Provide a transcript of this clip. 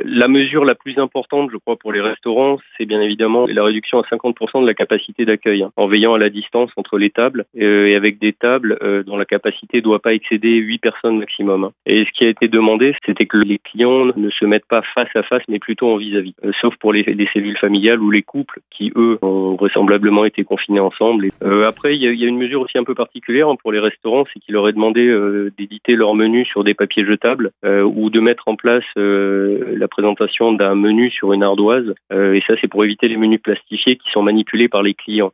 La mesure la plus importante, je crois, pour les restaurants, c'est bien évidemment la réduction à 50% de la capacité d'accueil, en veillant à la distance entre les tables et avec des tables dont la capacité ne doit pas excéder 8 personnes maximum. Et ce qui a été demandé, c'était que les clients ne se mettent pas face à face, mais plutôt en vis-à-vis, sauf pour les cellules familiales ou les couples qui, eux, ont vraisemblablement été confinés ensemble. Après, il y a une mesure aussi un peu particulière pour les restaurants, c'est qu'ils leur est demandé d'éditer leur menu sur des papiers jetables ou de mettre en place la présentation d'un menu sur une ardoise. Et ça, c'est pour éviter les menus plastifiés qui sont manipulés par les clients.